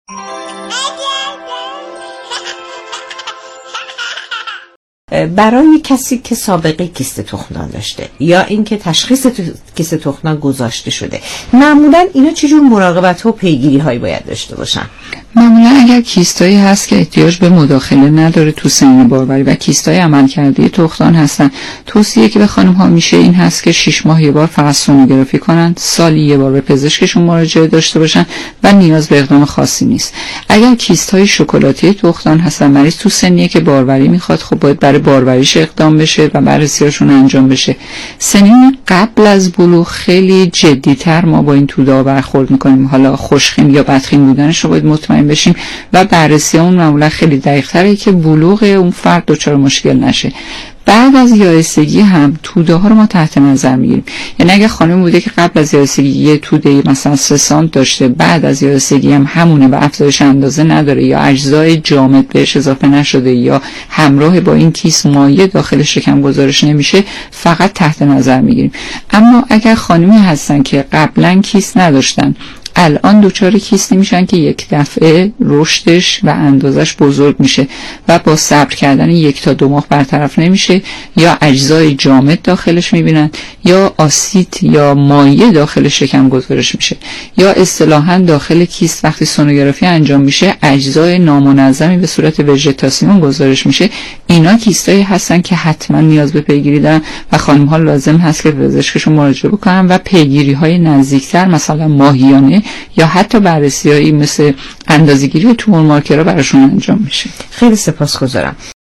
برای کسی که سابقه کیست تخمدان داشته یا اینکه تشخیص کیست تخمدان گذاشته شده، معمولا اینا چجور مراقبت و پیگیری هایی باید داشته باشن؟ معمولا اگر کیستایی هست که احتیاج به مداخله نداره تو سن باروری و کیستای عملکردی تخمدان هستن، توصیه که به خانم ها میشه این هست که 6 ماه یه بار فقط سونوگرافی کنن، سالی یه بار به پزشکشون مراجعه داشته باشن و نیاز به اقدام خاصی نیست. اگر کیستای شکلاتی تخمدان هستن، مریض تو سنیه که باروری میخواد، خب باید برای باروریش اقدام بشه و بررسیاشون انجام بشه. سنین قبل از بلوغ خیلی جدی‌تر ما با این توده برخورد میکنیم، حالا خوشخیم یا بدخیم بودنش رو باید مطمئن بشیم و بررسی اون معمولا خیلی دقیق‌تره که بلوغ اون فرد دچار مشکل نشه. بعد از یائسگی هم توده ها رو ما تحت نظر میگیریم. یعنی اگه خانم بوده که قبل از یائسگی یه توده مثلا 3 سانت داشته، بعد از یائسگی هم همونه و افزایش اندازه نداره یا اجزای جامد بهش اضافه نشده یا همراه با این کیست مایع داخل شکم گزارش نمیشه، فقط تحت نظر میگیریم. اما اگر خانمی هستن که قبلا کیست نداشتن، الان دوچار کیستی میشن که یک دفعه رشدش و اندازش بزرگ میشه و با صبر کردن 1 تا 2 ماه برطرف نمیشه، یا اجزای جامد داخلش میبینن یا آسید یا مایع داخل شکم گزارش میشه، یا اصطلاحاً داخل کیست وقتی سونوگرافی انجام میشه اجزای نامنظمی به صورت وژتاسیون گزارش میشه. اینا کیستایی هستن که حتما نیاز به پیگیری دارن و خانم ها لازم هست که به پزشکشون مراجعه بکنن و پیگیری های نزدیکتر مثلا ماهیانه یا حتی بررسی‌هایی مثل اندازه‌گیری تومور مارکرها براشون انجام میشه. خیلی سپاسگزارم.